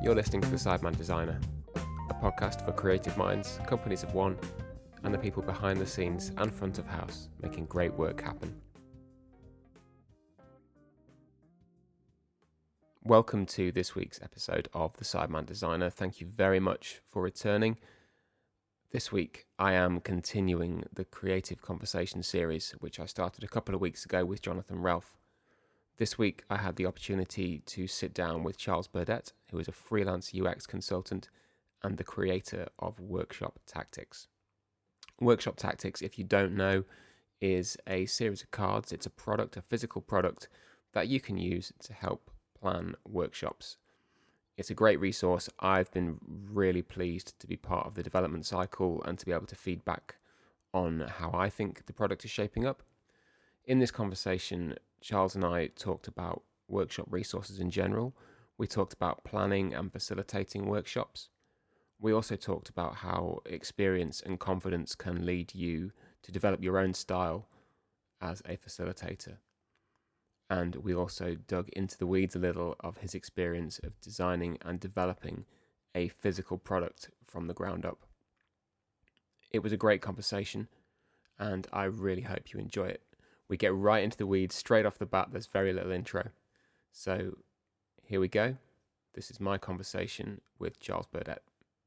You're listening to The Sideman Designer, a podcast for creative minds, companies of one, and the people behind the scenes and front of house making great work happen. Welcome to this week's episode of The Sideman Designer. Thank you very much for returning. This week I am continuing the Creative Conversation series, which I started a couple of weeks ago with Jonathan Ralph. This week I had the opportunity to sit down with Charles Burdett, who is a freelance UX consultant and the creator of Workshop Tactics. Workshop Tactics, if you don't know, is a series of cards. It's a product, a physical product that you can use to help plan workshops. It's a great resource. I've been really pleased to be part of the development cycle and to be able to feedback on how I think the product is shaping up. In this conversation, Charles and I talked about workshop resources in general. We talked about planning and facilitating workshops. We also talked about how experience and confidence can lead you to develop your own style as a facilitator. And we also dug into the weeds a little of his experience of designing and developing a physical product from the ground up. It was a great conversation, and I really hope you enjoy it. We get right into the weeds straight off the bat. There's very little intro. So here we go. This is my conversation with Charles Burdett.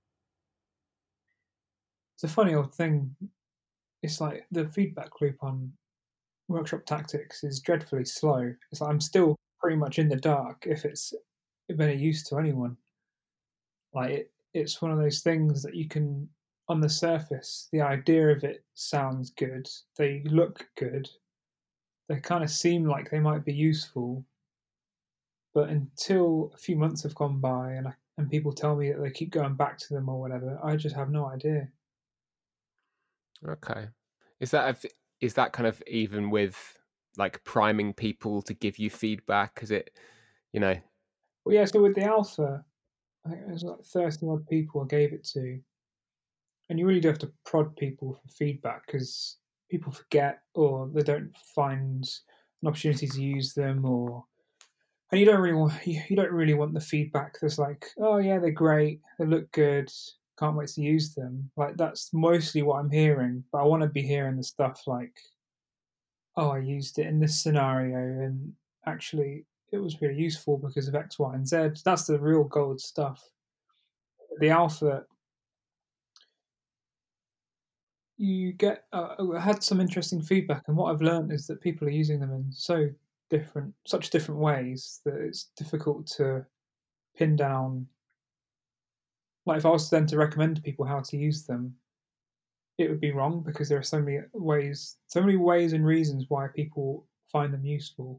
It's a funny old thing. It's like the feedback loop on Workshop Tactics is dreadfully slow. It's like I'm still pretty much in the dark if it's of any use to anyone. Like it's one of those things that you can, on the surface, the idea of it sounds good. They look good. They kind of seem like they might be useful. But until a few months have gone by and people tell me that they keep going back to them or whatever, I just have no idea. Okay. Is that kind of even with like priming people to give you feedback? Is it, Well, yeah, so with the alpha, I think there's like 30 odd people I gave it to. And you really do have to prod people for feedback because people forget or they don't find an opportunity to use them, and you don't really want the feedback that's like, oh yeah, they're great, they look good, can't wait to use them. Like that's mostly what I'm hearing, but I want to be hearing the stuff like, oh, I used it in this scenario and actually it was really useful because of X, Y, and Z. That's the real gold stuff. The alpha, you get I had some interesting feedback, and what I've learned is that people are using them in such different ways that it's difficult to pin down. Like if I was then to recommend to people how to use them, it would be wrong because there are so many ways and reasons why people find them useful.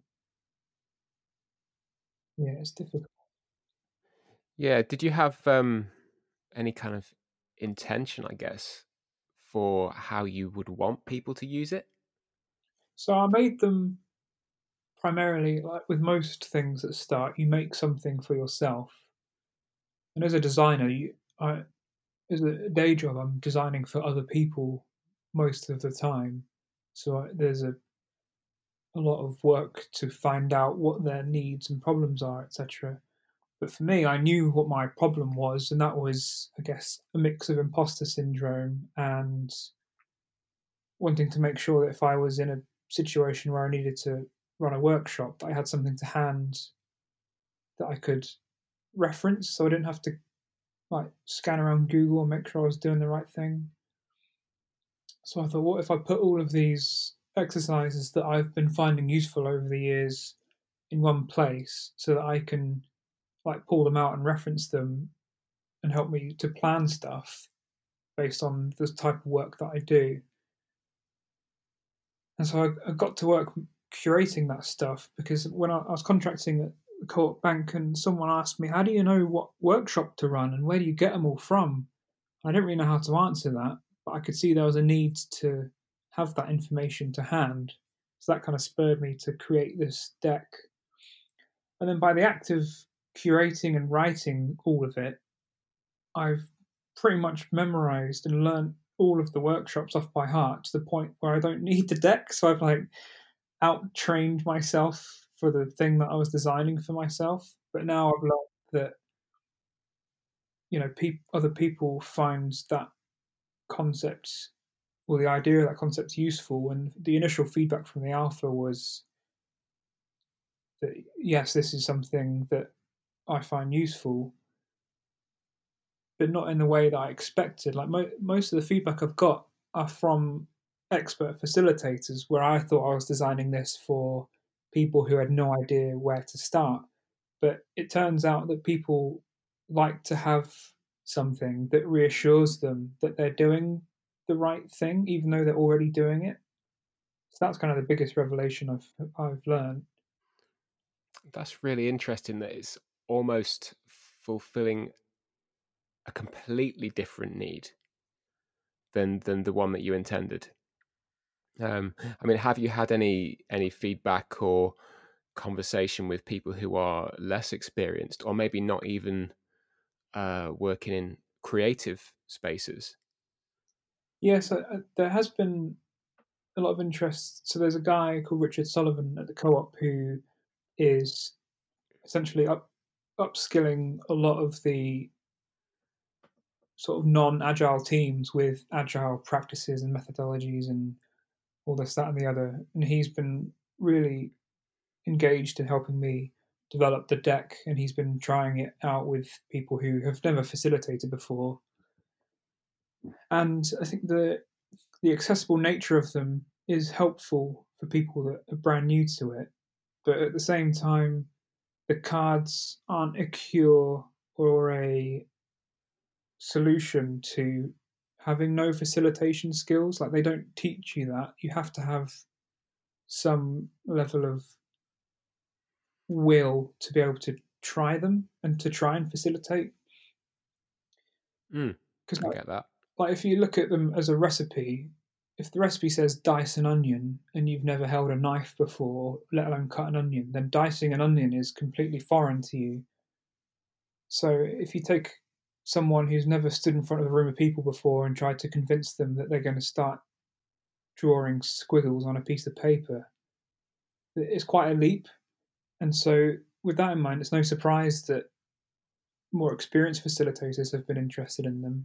Yeah, it's difficult. yeah, did you have any kind of intention, I guess, for how you would want people to use it? So I made them primarily, like with most things at start, you make something for yourself. And as a designer, as a day job, I'm designing for other people most of the time. So there's a lot of work to find out what their needs and problems are, etc. But for me, I knew what my problem was, and that was, I guess, a mix of imposter syndrome and wanting to make sure that if I was in a situation where I needed to run a workshop, I had something to hand that I could reference, so I didn't have to like scan around Google and make sure I was doing the right thing. So I thought, what if I put all of these exercises that I've been finding useful over the years in one place so that I can like pull them out and reference them and help me to plan stuff based on the type of work that I do. And so I got to work curating that stuff because when I was contracting at the Co-op Bank and someone asked me, how do you know what workshop to run and where do you get them all from? I didn't really know how to answer that, but I could see there was a need to have that information to hand. So that kind of spurred me to create this deck. And then by the act of curating and writing all of it, I've pretty much memorized and learned all of the workshops off by heart to the point where I don't need the deck. So I've like out trained myself for the thing that I was designing for myself. But now I've learned that other people find that concept or the idea of that concept useful. And the initial feedback from the alpha was that yes, this is something that I find useful, but not in the way that I expected. Like most of the feedback I've got are from expert facilitators, where I thought I was designing this for people who had no idea where to start. But it turns out that people like to have something that reassures them that they're doing the right thing, even though they're already doing it. So that's kind of the biggest revelation I've learned. That's really interesting that it's almost fulfilling a completely different need than the one that you intended. I mean, have you had any feedback or conversation with people who are less experienced, or maybe not even working in creative spaces? Yes, there has been a lot of interest. So there's a guy called Richard Sullivan at the Co-op who is essentially upskilling a lot of the sort of non-agile teams with agile practices and methodologies and all this, that, and the other. And he's been really engaged in helping me develop the deck, and he's been trying it out with people who have never facilitated before. And I think the accessible nature of them is helpful for people that are brand new to it. But at the same time, the cards aren't a cure or a solution to having no facilitation skills. Like they don't teach you that. You have to have some level of will to be able to try them and to try and facilitate. Mm, Because I get that. like if you look at them as a recipe, if the recipe says dice an onion and you've never held a knife before, let alone cut an onion, then dicing an onion is completely foreign to you. So if you take someone who's never stood in front of a room of people before and tried to convince them that they're going to start drawing squiggles on a piece of paper, it's quite a leap. And so, with that in mind, it's no surprise that more experienced facilitators have been interested in them.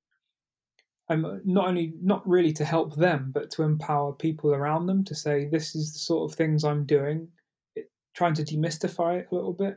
Not only not really to help them, but to empower people around them to say, "This is the sort of things I'm doing," trying to demystify it a little bit.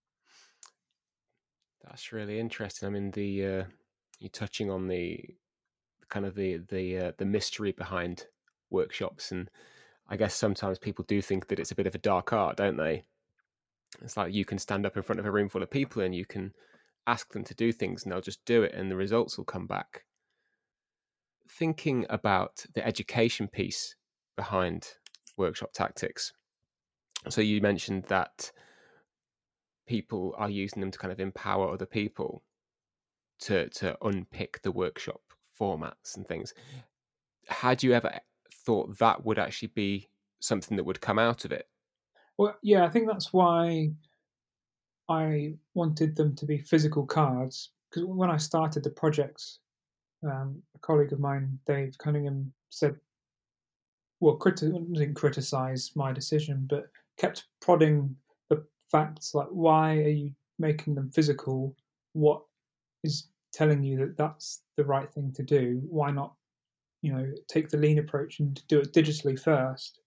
That's really interesting. I mean, the you're touching on the kind of the mystery behind workshops, and I guess sometimes people do think that it's a bit of a dark art, don't they? It's like you can stand up in front of a room full of people and you can ask them to do things, and they'll just do it, and the results will come back. Thinking about the education piece behind workshop tactics. So you mentioned that people are using them to kind of empower other people to unpick the workshop formats and things. Had you ever thought that would actually be something that would come out of it? Well, yeah, I think that's why I wanted them to be physical cards. Because when I started the project, a colleague of mine, Dave Cunningham, said, well, didn't criticize my decision, but kept prodding the facts like, why are you making them physical? What is telling you that that's the right thing to do? Why not, take the lean approach and do it digitally first?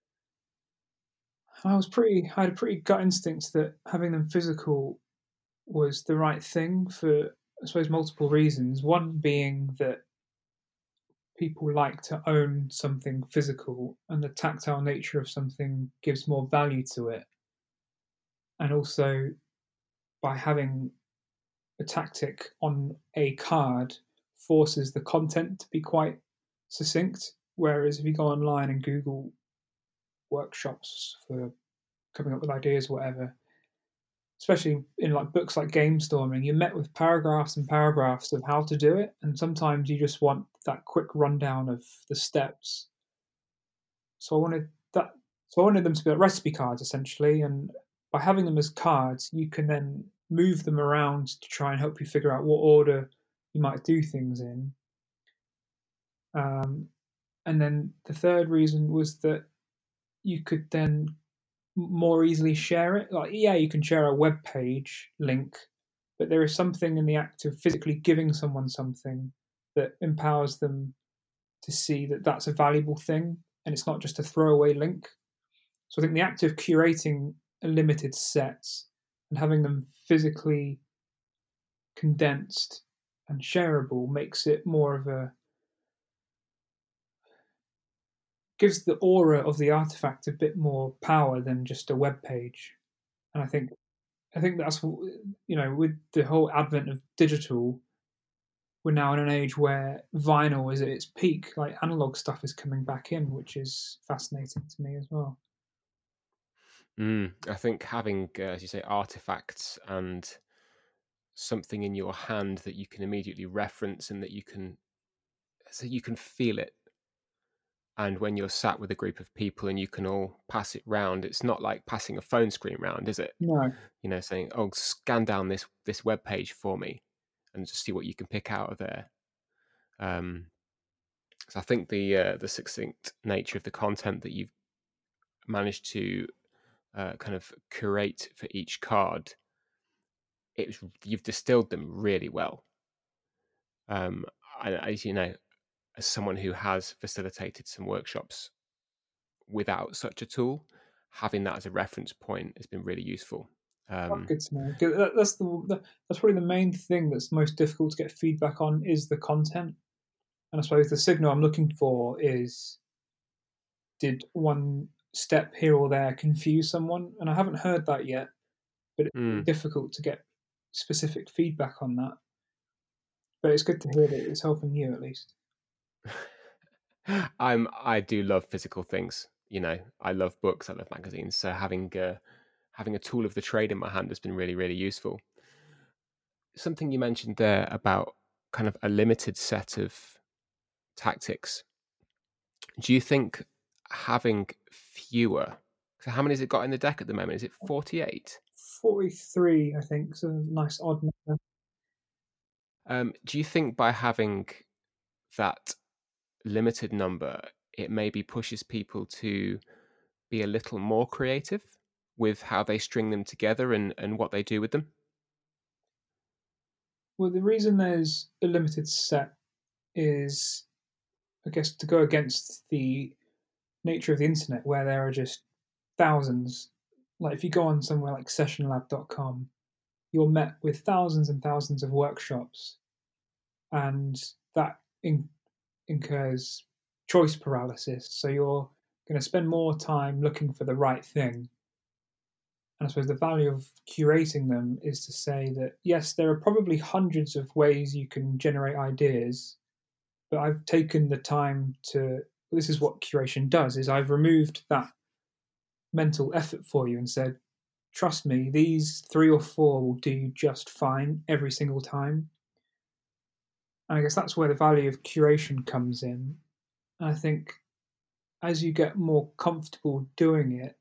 I had a pretty gut instinct that having them physical was the right thing for, I suppose, multiple reasons. One being that people like to own something physical, and the tactile nature of something gives more value to it. And also, by having a tactic on a card, forces the content to be quite succinct. Whereas if you go online and Google workshops for coming up with ideas, or whatever, especially in like books like Game Storming, you're met with paragraphs and paragraphs of how to do it, and sometimes you just want that quick rundown of the steps. So I wanted that. So I wanted them to be like recipe cards essentially, and by having them as cards, you can then move them around to try and help you figure out what order you might do things in. Um, and then the third reason was that you could then more easily share it. Like, yeah, you can share a web page link, but there is something in the act of physically giving someone something that empowers them to see that that's a valuable thing and it's not just a throwaway link. So I think the act of curating a limited sets and having them physically condensed and shareable makes it more of a gives the aura of the artifact a bit more power than just a web page. And I think that's with the whole advent of digital, we're now in an age where vinyl is at its peak. Like analog stuff is coming back in, which is fascinating to me as well. I think having, as you say, artifacts and something in your hand that you can immediately reference and that you can feel it. And when you're sat with a group of people and you can all pass it round, it's not like passing a phone screen round, is it? No, Saying, "Oh, scan down this web page for me," and just see what you can pick out of there. So I think the succinct nature of the content that you've managed to kind of curate for each card, you've distilled them really well. Um, as you know, as someone who has facilitated some workshops without such a tool, having that as a reference point has been really useful. that's good to know. 'Cause that's probably the main thing that's most difficult to get feedback on is the content. And I suppose the signal I'm looking for is, did one step here or there confuse someone? And I haven't heard that yet, but it's really Mm. difficult to get specific feedback on that. But it's good to hear that it's helping you at least. I do love physical things. I love books. I love magazines. So having a tool of the trade in my hand has been really, really useful. Something you mentioned there about kind of a limited set of tactics. Do you think having fewer? So how many has it got in the deck at the moment? Is it 48? 43, I think, is a nice odd number. Do you think by having that limited number, it maybe pushes people to be a little more creative with how they string them together and what they do with them? Well, the reason there's a limited set is, I guess, to go against the nature of the internet where there are just thousands. Like if you go on somewhere like sessionlab.com, you're met with thousands and thousands of workshops, and that incurs choice paralysis. So you're going to spend more time looking for the right thing. And I suppose the value of curating them is to say that yes, there are probably hundreds of ways you can generate ideas, but I've taken the time to. This is what curation does: is I've removed that mental effort for you and said, trust me, these three or four will do just fine every single time. And I guess that's where the value of curation comes in. And I think as you get more comfortable doing it,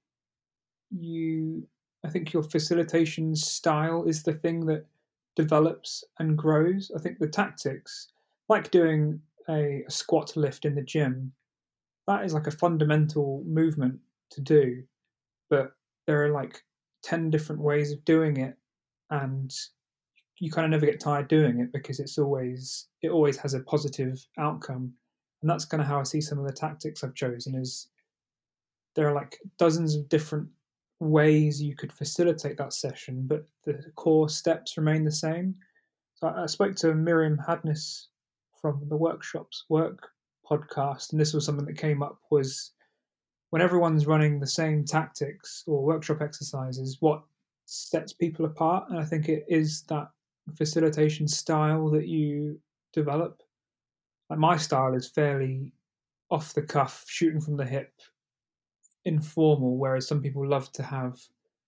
you I think your facilitation style is the thing that develops and grows. I think the tactics, like doing a squat lift in the gym, that is like a fundamental movement to do, but there are like 10 different ways of doing it, and you kind of never get tired doing it because it always has a positive outcome. And that's kind of how I see some of the tactics I've chosen is there are like dozens of different ways you could facilitate that session, but the core steps remain the same. So I spoke to Miriam Hadness from the Workshops Work podcast, and this was something that came up was when everyone's running the same tactics or workshop exercises, what sets people apart? And I think it is that facilitation style that you develop. Like my style is fairly off the cuff, shooting from the hip, informal, whereas some people love to have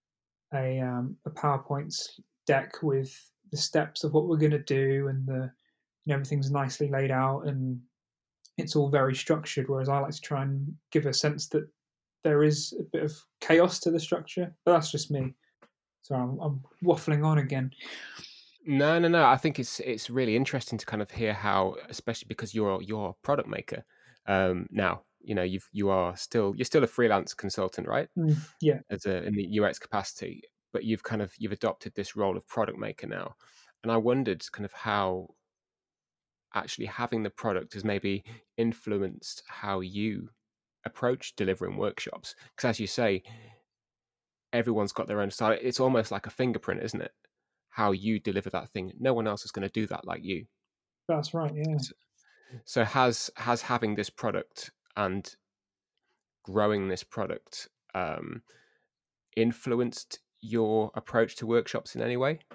a PowerPoint deck with the steps of what we're going to do and everything's nicely laid out and it's all very structured. Whereas I like to try and give a sense that there is a bit of chaos to the structure, but that's just me. So I'm waffling on again. No, no, no. I think it's really interesting to kind of hear how, especially because you're a product maker. Now, you're still a freelance consultant, right? Yeah, In the UX capacity. but you've adopted this role of product maker now. And I wondered kind of how actually having the product has maybe influenced how you approach delivering workshops. Because as you say, everyone's got their own style. It's almost like a fingerprint, isn't it? How you deliver that thing. No one else is going to do that like you. That's right. Yeah. So, so has having this product and growing this product influenced your approach to workshops in any way?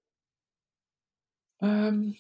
Um,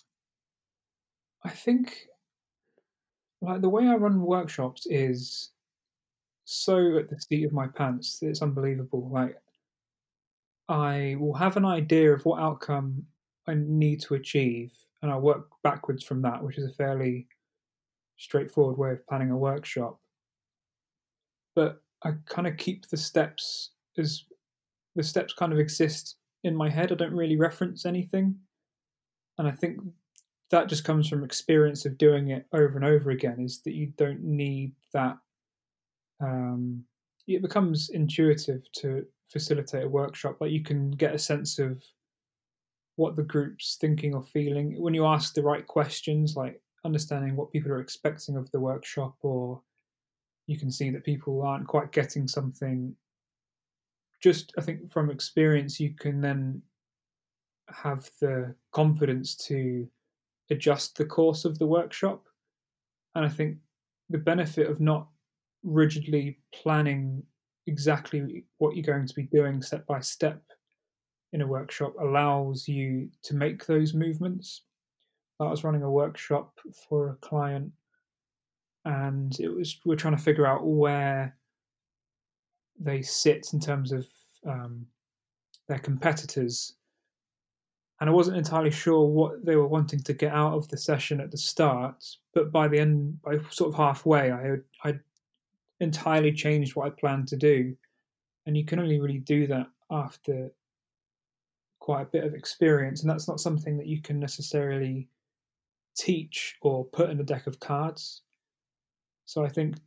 I think like the way I run workshops is so at the seat of my pants. It's unbelievable. Like I will have an idea of what outcome I need to achieve, and I'll work backwards from that, which is a fairly straightforward way of planning a workshop. But I kind of keep the steps as the steps kind of exist in my head. I don't really reference anything. And I think that just comes from experience of doing it over and over again, is that you don't need that. Um, it becomes intuitive to facilitate a workshop. Like you can get a sense of what the group's thinking or feeling when you ask the right questions, like understanding what people are expecting of the workshop, or you can see that people aren't quite getting something. Just, I think, from experience, you can then have the confidence to adjust the course of the workshop. And I think the benefit of not rigidly planning exactly what you're going to be doing step by step in a workshop allows you to make those movements. I was running a workshop for a client, and it was we're trying to figure out where they sit in terms of um, their competitors, and I wasn't entirely sure what they were wanting to get out of the session at the start. But by the end, by sort of halfway, I entirely changed what I planned to do, and you can only really do that after quite a bit of experience, and that's not something that you can necessarily teach or put in a deck of cards. So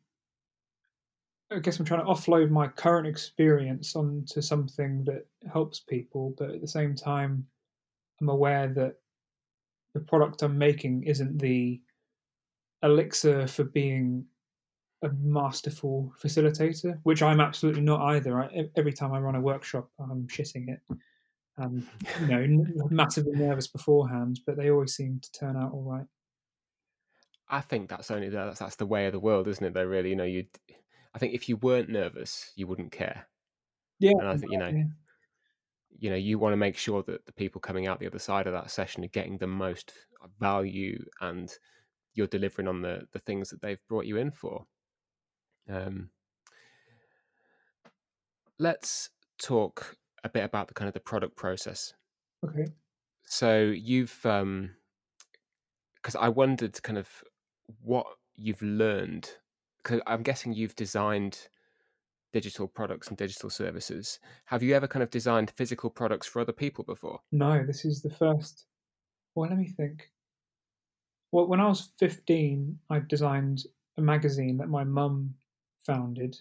I guess I'm trying to offload my current experience onto something that helps people, but at the same time, I'm aware that the product I'm making isn't the elixir for being a masterful facilitator, which I'm absolutely not either. Every time I run a workshop, I'm shitting it. And massively nervous beforehand, but they always seem to turn out all right. I think that's the way of the world, isn't it? Though, really, I think if you weren't nervous, you wouldn't care. Yeah, And I think yeah, you want to make sure that the people coming out the other side of that session are getting the most value, and you're delivering on the things that they've brought you in for. Um, let's talk a bit about the kind of the product process. okay. So you've because I wondered kind of what you've learned, because I'm guessing you've designed digital products and digital services. Have you ever kind of designed physical products for other people before? No, this is the first. Well, let me think. Well, when I was 15, I designed a magazine that my mum founded,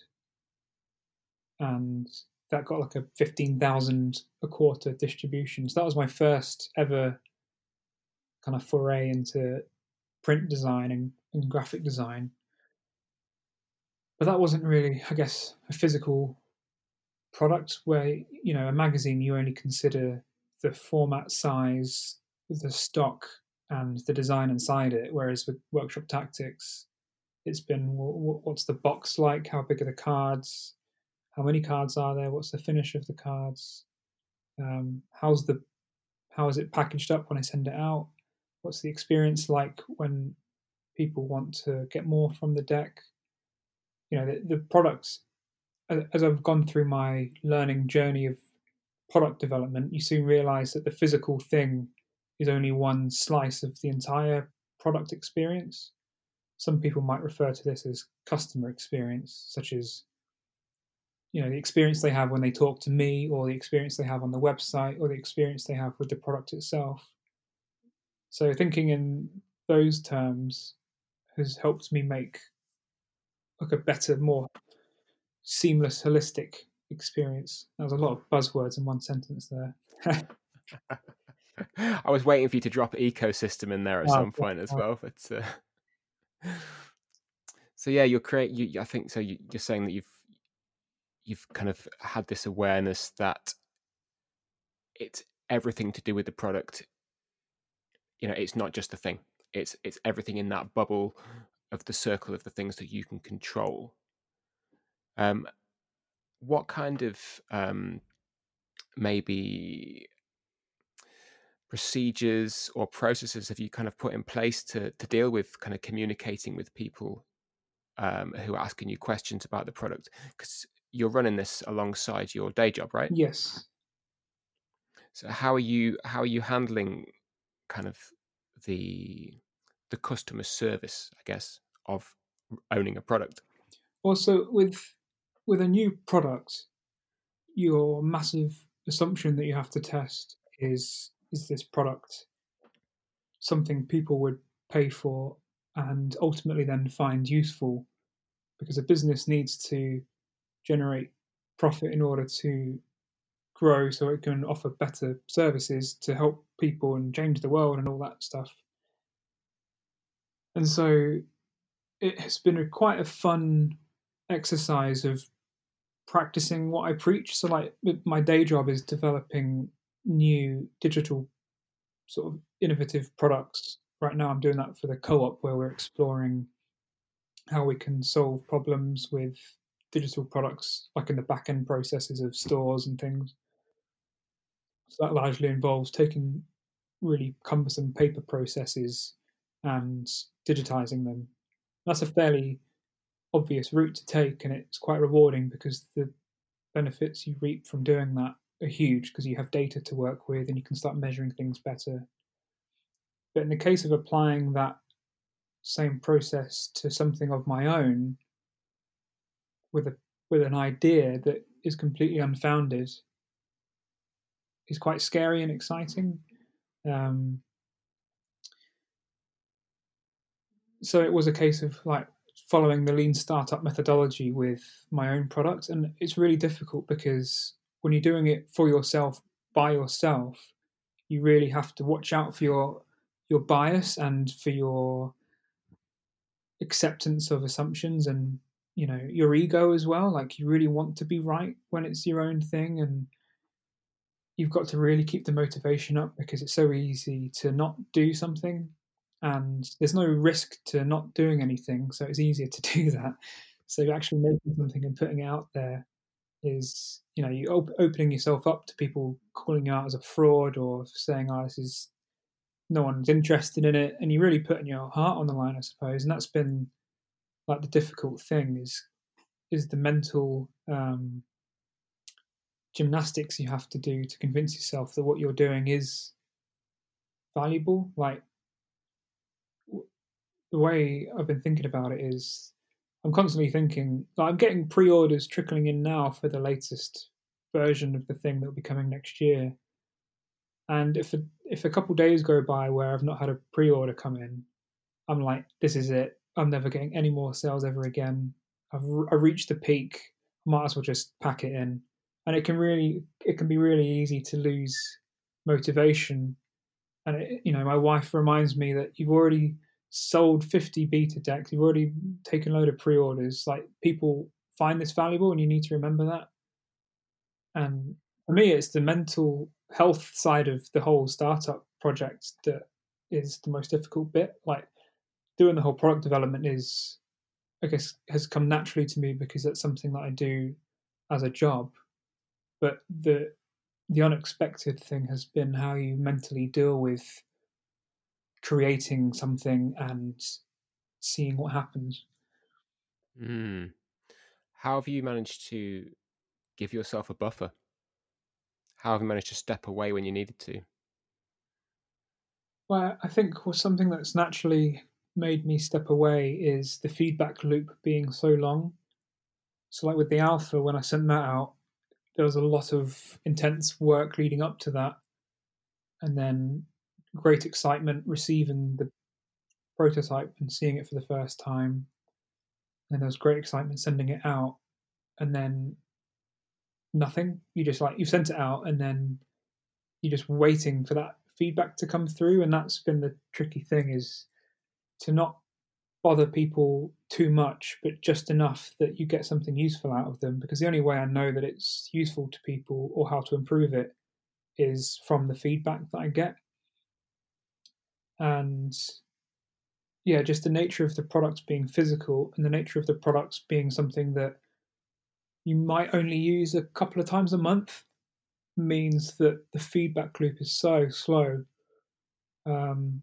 and that got like a 15,000 a quarter distribution. So that was my first ever kind of foray into print design and graphic design. But that wasn't really, I guess, a physical product where, a magazine, you only consider the format, size, the stock, and the design inside it. Whereas with Workshop Tactics, it's been what's the box like? How big are the cards? How many cards are there? What's the finish of the cards? How's the how is it packaged up when I send it out? What's the experience like when people want to get more from the deck? The products, as I've gone through my learning journey of product development, you soon realize that the physical thing is only one slice of the entire product experience. Some people might refer to this as customer experience, such as the experience they have when they talk to me, or the experience they have on the website, or the experience they have with the product itself. So thinking in those terms has helped me make like a better, more seamless, holistic experience. There was a lot of buzzwords in one sentence there. I was waiting for you to drop ecosystem in there at Oh, some point as well, but so yeah, I think so. You're saying that you've kind of had this awareness that it's everything to do with the product. It's not just the thing. It's everything in that bubble of the circle of the things that you can control. What kind of maybe procedures or processes have you kind of put in place to deal with kind of communicating with people who are asking you questions about the product? Because you're running this alongside your day job, right? yes. So how are you handling kind of the customer service, I guess, of owning a product? Also, with a new product, your massive assumption that you have to test is this product something people would pay for and ultimately then find useful, because a business needs to generate profit in order to grow so it can offer better services to help people and change the world and all that stuff. And so it has been quite a fun exercise of practicing what I preach. So, like, my day job is developing new digital sort of innovative products. Right now, I'm doing that for the co-op, where we're exploring how we can solve problems with digital products, like in the back end processes of stores and things. So that largely involves taking really cumbersome paper processes and digitizing them. That's a fairly obvious route to take, and it's quite rewarding because the benefits you reap from doing that are huge, because you have data to work with and you can start measuring things better. But in the case of applying that same process to something of my own with a with an idea that is completely unfounded is quite scary and exciting. Um, so it was a case of like following the lean startup methodology with my own product, and it's really difficult because when you're doing it for yourself by yourself, you really have to watch out for your bias and for your acceptance of assumptions, and your ego as well. Like, you really want to be right when it's your own thing, and you've got to really keep the motivation up because it's so easy to not do something, and there's no risk to not doing anything, so it's easier to do that. So actually making something and putting it out there is, you opening yourself up to people calling you out as a fraud or saying, oh, this is, no one's interested in it, and you're really putting your heart on the line, I suppose. And that's been like the difficult thing is the mental gymnastics you have to do to convince yourself that what you're doing is valuable. Like, the way I've been thinking about it is I'm constantly thinking, like, I'm getting pre-orders trickling in now for the latest version of the thing that will be coming next year. And if a couple days go by where I've not had a pre-order come in, I'm like, this is it. I'm never getting any more sales ever again. I've reached the peak. I might as well just pack it in. And it can be really easy to lose motivation. And my wife reminds me that you've already sold 50 beta decks. You've already taken a load of pre-orders. Like, people find this valuable, and you need to remember that. And for me, it's the mental health side of the whole startup project that is the most difficult bit. Like, doing the whole product development is, I guess, has come naturally to me because that's something that I do as a job. But the unexpected thing has been how you mentally deal with creating something and seeing what happens. Mm. How have you managed to give yourself a buffer? How have you managed to step away when you needed to? Well, I think was something that's naturally made me step away is the feedback loop being so long. So, like with the alpha, when I sent that out, there was a lot of intense work leading up to that, and then great excitement receiving the prototype and seeing it for the first time. And there was great excitement sending it out, and then nothing. You just like you've sent it out, and then you're just waiting for that feedback to come through. And that's been the tricky thing, is to not bother people too much, but just enough that you get something useful out of them. Because the only way I know that it's useful to people or how to improve it is from the feedback that I get. And yeah, just the nature of the products being physical and the nature of the products being something that you might only use a couple of times a month means that the feedback loop is so slow. Um,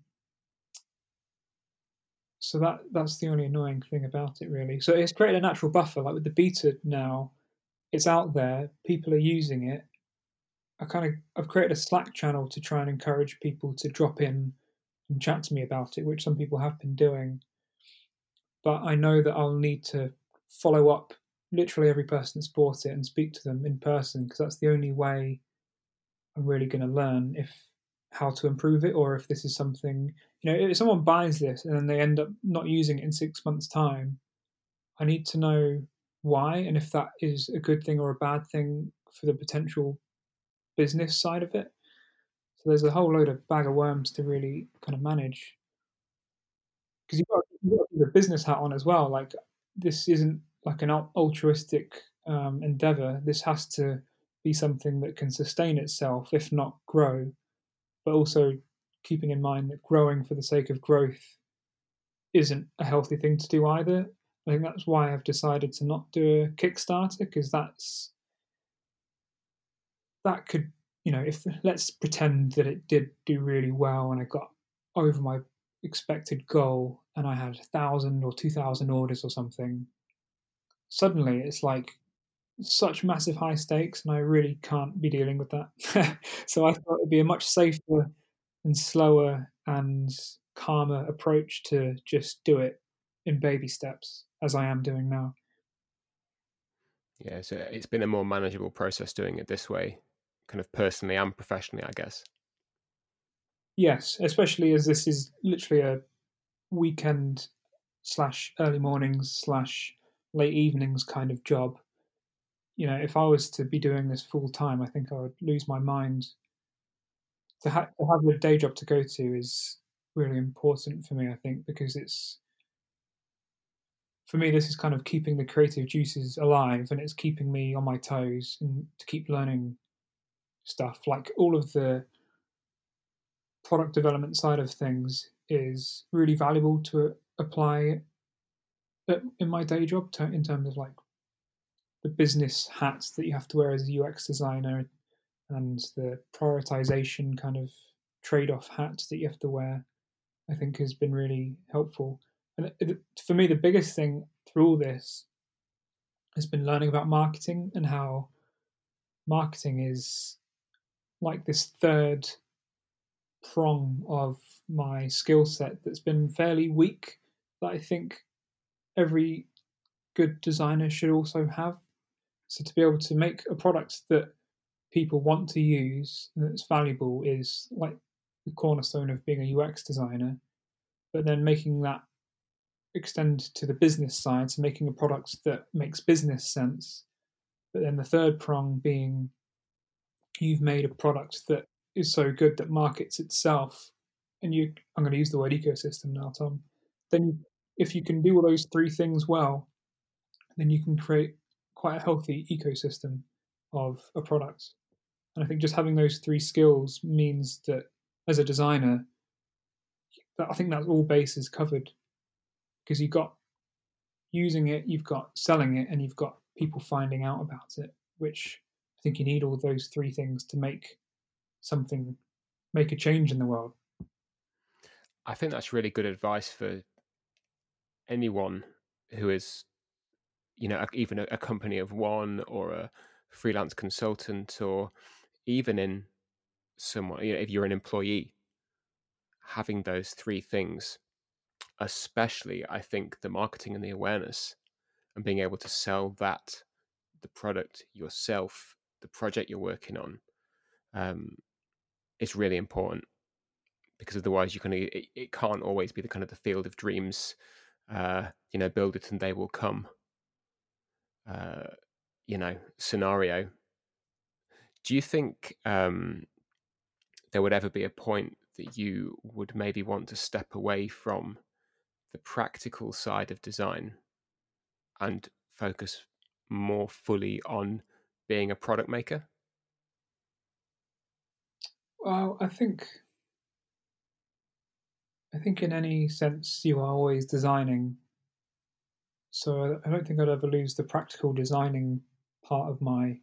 so that's the only annoying thing about it, really. So it's created a natural buffer. Like with the beta now, it's out there, people are using it. I've created a Slack channel to try and encourage people to drop in and chat to me about it, which some people have been doing. But I know that I'll need to follow up literally every person that's bought it and speak to them in person, because that's the only way I'm really going to learn if how to improve it, or if this is something, if someone buys this and then they end up not using it in 6 months' time, I need to know why, and if that is a good thing or a bad thing for the potential business side of it. So there's a whole load of bag of worms to really kind of manage, because you've got to keep the business hat on as well. Like, this isn't like an altruistic endeavor. This has to be something that can sustain itself, if not grow, but also keeping in mind that growing for the sake of growth isn't a healthy thing to do either. I think that's why I've decided to not do a Kickstarter, because that could, if let's pretend that it did do really well and I got over my expected goal and I had 1,000 or 2,000 orders or something, suddenly it's like such massive high stakes, and I really can't be dealing with that. So I thought it'd be a much safer and slower and calmer approach to just do it in baby steps, as I am doing now. Yeah, so it's been a more manageable process doing it this way, kind of personally and professionally, I guess. Yes, especially as this is literally a weekend slash early mornings slash late evenings kind of job. If I was to be doing this full time, I think I would lose my mind. To have a day job to go to is really important for me, I think, because it's for me, this is kind of keeping the creative juices alive, and it's keeping me on my toes and to keep learning stuff. Like, all of the product development side of things is really valuable to apply in my day job, in terms of like the business hats that you have to wear as a UX designer, and the prioritization kind of trade-off hat that you have to wear. I think has been really helpful. And for me, the biggest thing through all this has been learning about marketing, and how marketing is like this third prong of my skill set that's been fairly weak, that I think every good designer should also have. So to be able to make a product that people want to use and that's valuable is like the cornerstone of being a UX designer. But then making that extend to the business side, so making a product that makes business sense. But then the third prong being, you've made a product that is so good that markets itself, and I'm going to use the word ecosystem now, Tom. Then, if you can do all those three things well, then you can create quite a healthy ecosystem of a product. And I think just having those three skills means that as a designer, I think that's all bases covered, because you've got using it, you've got selling it, and you've got people finding out about it, which I think you need all those three things to something, make a change in the world. I think that's really good advice for anyone who is, even a company of one, or a freelance consultant, or even in someone, if you're an employee, having those three things, especially I think the marketing and the awareness, and being able to sell that, the product yourself, the project you're working on, is really important, because otherwise it can't always be the kind of the field of dreams, build it and they will come, scenario. Do you think there would ever be a point that you would maybe want to step away from the practical side of design and focus more fully on being a product maker? Well, I think in any sense you are always designing, so I don't think I'd ever lose the practical designing part of my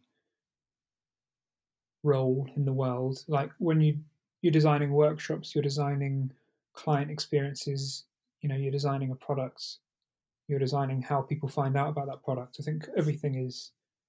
role in the world. Like when you're designing workshops, you're designing client experiences, you're designing a product, you're designing how people find out about that product. I think everything is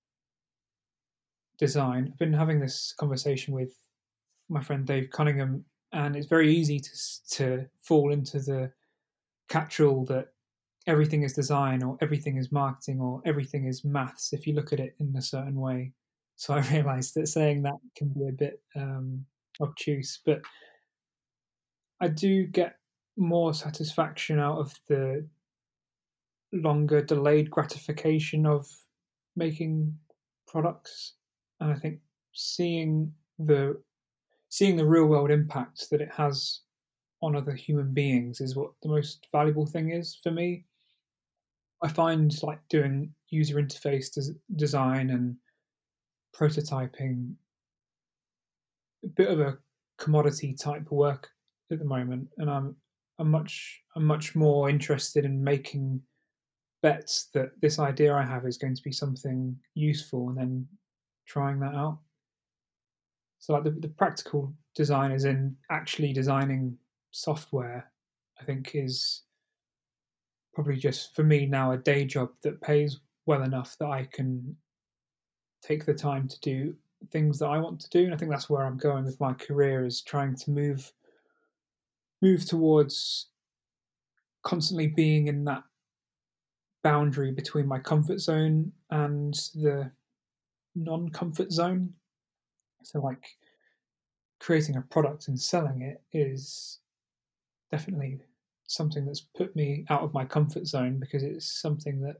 design. I've been having this conversation with my friend Dave Cunningham, and it's very easy to fall into the catch-all that everything is design or everything is marketing or everything is maths if you look at it in a certain way. So I realized that saying that can be a bit obtuse, but I do get more satisfaction out of the longer delayed gratification of making products. And I think seeing the seeing the real world impact that it has on other human beings is what the most valuable thing is for me. I find like doing user interface design and prototyping a bit of a commodity type work at the moment, and I'm much more interested in making bets that this idea I have is going to be something useful, and then trying that out. So like the practical design is in actually designing software, I think is probably just for me now a day job that pays well enough that I can take the time to do things that I want to do. And I think that's where I'm going with my career is trying to move towards constantly being in that boundary between my comfort zone and the non-comfort zone. So like creating a product and selling it is definitely something that's put me out of my comfort zone because it's something that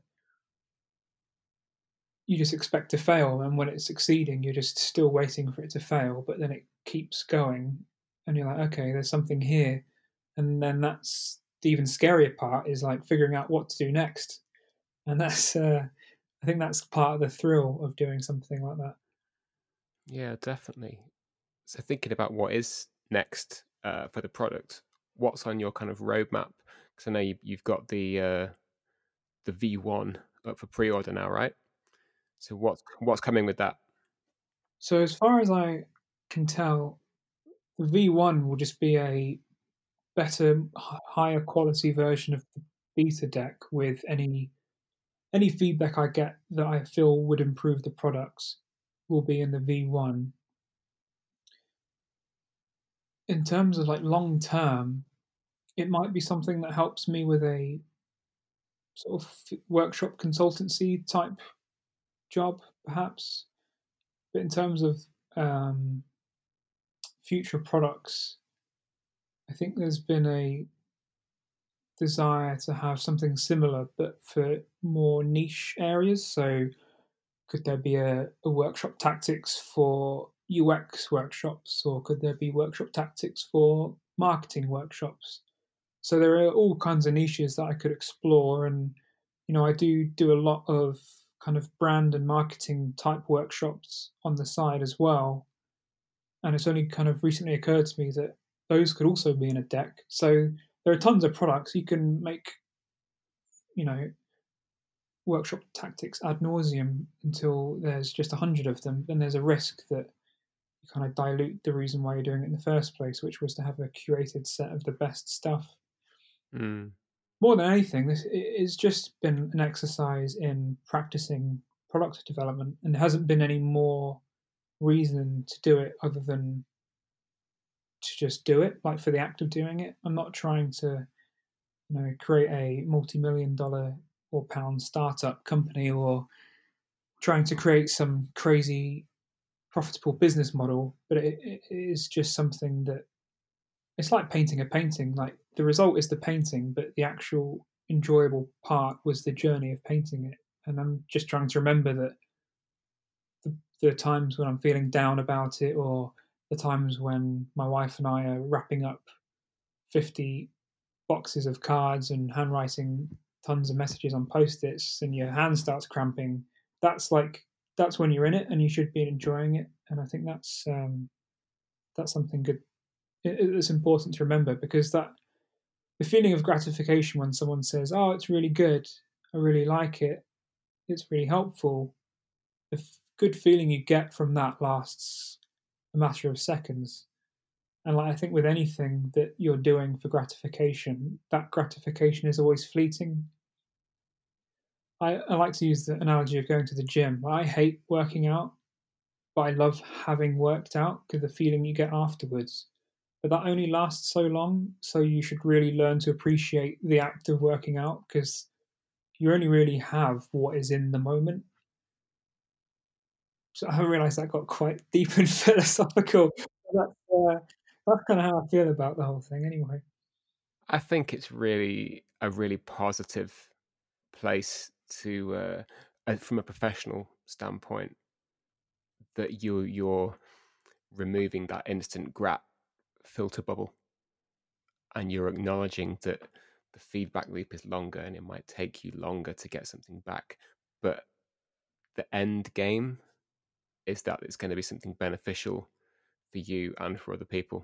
you just expect to fail, and when it's succeeding you're just still waiting for it to fail, but then it keeps going and you're like, okay, there's something here. And then that's the even scarier part is like figuring out what to do next. And that's I think that's part of the thrill of doing something like that. Yeah, definitely. So thinking about what is next for the product, what's on your kind of roadmap? Because I know you've got the V1 up for pre-order now, right? So what's coming with that? So as far as I can tell, the V1 will just be a better, higher quality version of the beta deck with any feedback I get that I feel would improve the products will be in the V1. In terms of like long term, it might be something that helps me with a sort of workshop consultancy type job, perhaps. But in terms of um, future products, I think there's been a desire to have something similar, but for more niche areas. So, could there be a workshop tactics for UX workshops, or could there be workshop tactics for marketing workshops? So there are all kinds of niches that I could explore, and I do a lot of kind of brand and marketing type workshops on the side as well. And it's only kind of recently occurred to me that those could also be in a deck. So there are tons of products you can make, you know, workshop tactics ad nauseum until there's just 100 of them. Then there's a risk that you kind of dilute the reason why you're doing it in the first place, which was to have a curated set of the best stuff. Mm. More than anything, this it's just been an exercise in practicing product development, and there hasn't been any more reason to do it other than to just do it, like for the act of doing it. I'm not trying to, create a multi-million dollar or pound startup company or trying to create some crazy profitable business model, but it is just something that it's like painting a painting. Like the result is the painting, but the actual enjoyable part was the journey of painting it. And I'm just trying to remember that the times when I'm feeling down about it, or the times when my wife and I are wrapping up 50 boxes of cards and handwriting tons of messages on post-its and your hand starts cramping. That's like that's when you're in it and you should be enjoying it. And I think that's something good. It's important to remember, because that the feeling of gratification when someone says, "Oh, it's really good. I really like it. It's really helpful." The good feeling you get from that lasts a matter of seconds. And like I think with anything that you're doing for gratification, that gratification is always fleeting. I like to use the analogy of going to the gym. I hate working out, but I love having worked out because the feeling you get afterwards. But that only lasts so long, so you should really learn to appreciate the act of working out, because you only really have what is in the moment. So I realised that got quite deep and philosophical. That's kind of how I feel about the whole thing, anyway. I think it's really a really positive place to, from a professional standpoint, that you're removing that instant grat filter bubble, and you're acknowledging that the feedback loop is longer and it might take you longer to get something back, but the end game is that it's going to be something beneficial for you and for other people.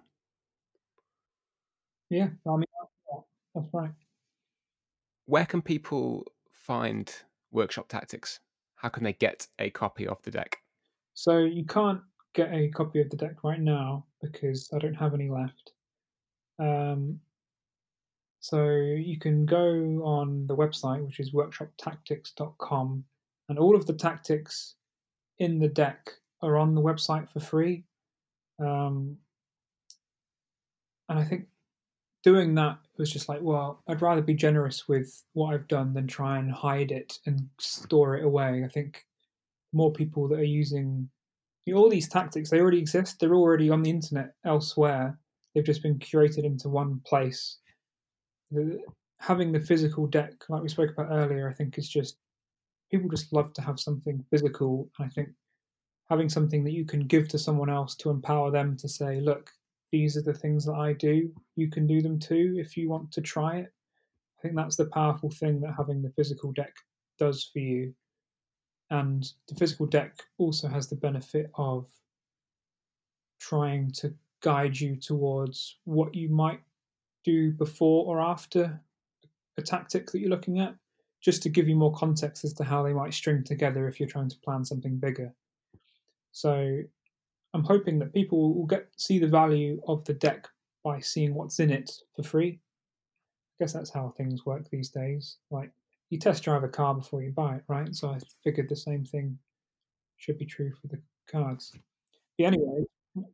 Yeah, I mean, that's right. Where can people find Workshop Tactics? How can they get a copy of the deck? So you can't get a copy of the deck right now because I don't have any left. Um, so you can go on the website, which is workshoptactics.com, and all of the tactics in the deck are on the website for free. Um, and I think doing that was just like, well, I'd rather be generous with what I've done than try and hide it and store it away. I think more people that are using all these tactics, they already exist. They're already on the internet elsewhere. They've just been curated into one place. Having the physical deck, like we spoke about earlier, I think is just people just love to have something physical. I think having something that you can give to someone else to empower them to say, look, these are the things that I do. You can do them too if you want to try it. I think that's the powerful thing that having the physical deck does for you. And the physical deck also has the benefit of trying to guide you towards what you might do before or after a tactic that you're looking at, just to give you more context as to how they might string together if you're trying to plan something bigger. So I'm hoping that people will see the value of the deck by seeing what's in it for free. I guess that's how things work these days. Like you test drive a car before you buy it, right? So I figured the same thing should be true for the cards. But anyway,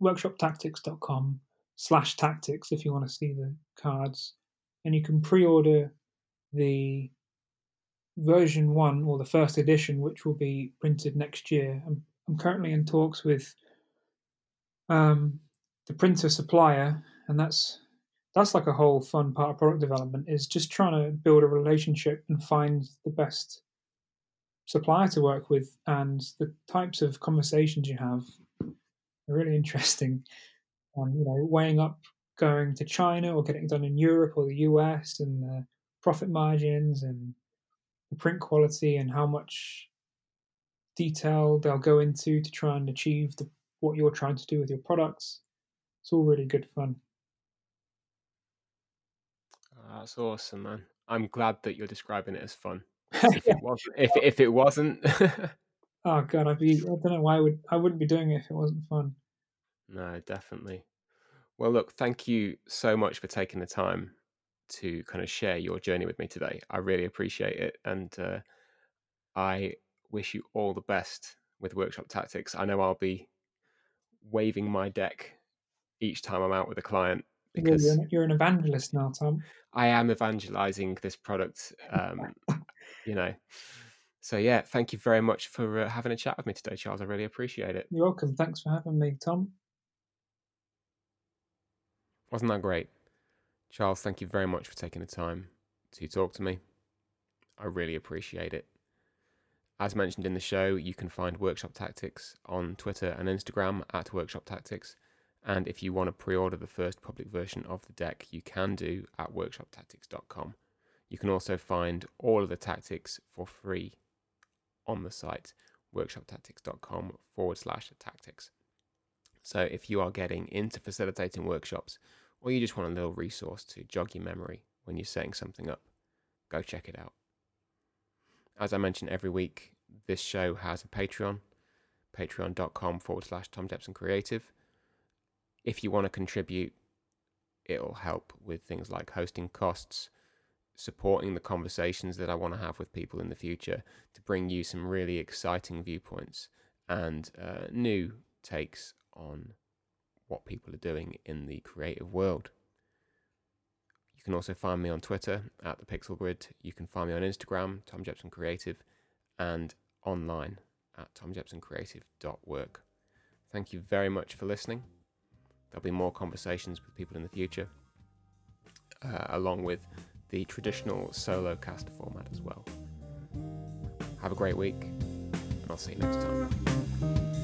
workshoptactics.com/tactics if you want to see the cards. And you can pre order the version one or the first edition, which will be printed next year. I'm currently in talks with the printer supplier, and that's like a whole fun part of product development is just trying to build a relationship and find the best supplier to work with, and the types of conversations you have are really interesting. Weighing up going to China or getting it done in Europe or the US, and the profit margins and the print quality and how much detail they'll go into to try and achieve what you're trying to do with your products. It's all really good fun. Oh, that's awesome, man. I'm glad that you're describing it as fun, because if it wasn't, if it wasn't, Oh god, I don't know why I wouldn't be doing it if it wasn't fun. no, definitely. Well, look, thank you so much for taking the time to kind of share your journey with me today. I really appreciate it, and I wish you all the best with Workshop Tactics. I know I'll be waving my deck each time I'm out with a client, because You're an evangelist now, Tom. I am evangelizing this product. You know, so yeah, thank you very much for having a chat with me today, Charles. I really appreciate it. You're welcome. Thanks for having me, Tom. Wasn't that great? Charles, thank you very much for taking the time to talk to me. I really appreciate it. As mentioned in the show, you can find Workshop Tactics on Twitter and Instagram at Workshop Tactics. And if you want to pre-order the first public version of the deck, you can do at workshoptactics.com. You can also find all of the tactics for free on the site, workshoptactics.com/tactics. So if you are getting into facilitating workshops, or you just want a little resource to jog your memory when you're setting something up, go check it out. As I mention every week, this show has a Patreon, patreon.com/Tom Jepson Creative. If you want to contribute, it'll help with things like hosting costs, supporting the conversations that I want to have with people in the future to bring you some really exciting viewpoints and new takes on what people are doing in the creative world. You can also find me on Twitter at the Pixel Grid. You can find me on Instagram, Tom Jepson Creative, and online at tomjepsoncreative.work. Thank you very much for listening. There'll be more conversations with people in the future, along with the traditional solo cast format as well. Have a great week, and I'll see you next time.